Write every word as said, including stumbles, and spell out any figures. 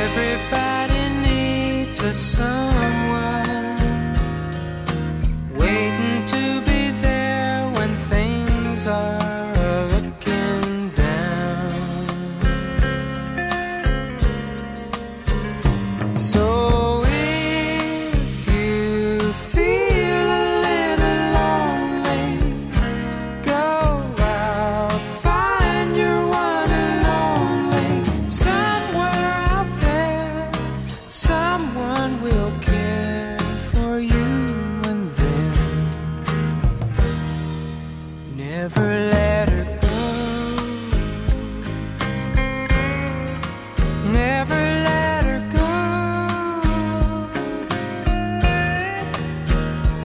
Everybody needs a someone waiting to be there when things are looking down. So if you feel a little lonely, go out, find your one and only. Somewhere out there, someone will care for you, and then never